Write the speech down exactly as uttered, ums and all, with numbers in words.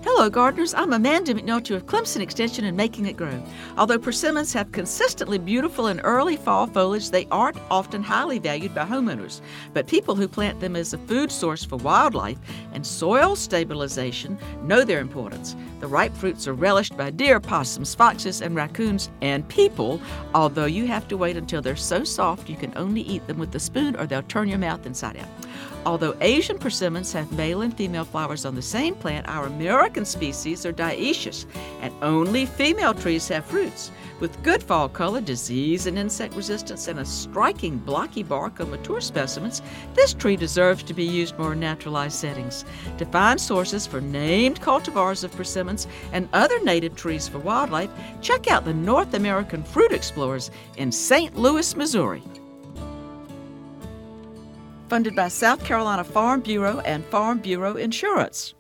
Hello, gardeners. I'm Amanda McNulty of Clemson Extension and Making It Grow. Although persimmons have consistently beautiful and early fall foliage, they aren't often highly valued by homeowners. But people who plant them as a food source for wildlife and soil stabilization know their importance. The ripe fruits are relished by deer, possums, foxes, and raccoons, and people, although you have to wait until they're so soft you can only eat them with a spoon or they'll turn your mouth inside out. Although Asian persimmons have male and female flowers on the same plant, our American species are dioecious, and only female trees have fruits. With good fall color, disease and insect resistance, and a striking blocky bark on mature specimens, this tree deserves to be used more in naturalized settings. To find sources for named cultivars of persimmons and other native trees for wildlife, check out the North American Fruit Explorers in Saint Louis, Missouri. Funded by South Carolina Farm Bureau and Farm Bureau Insurance.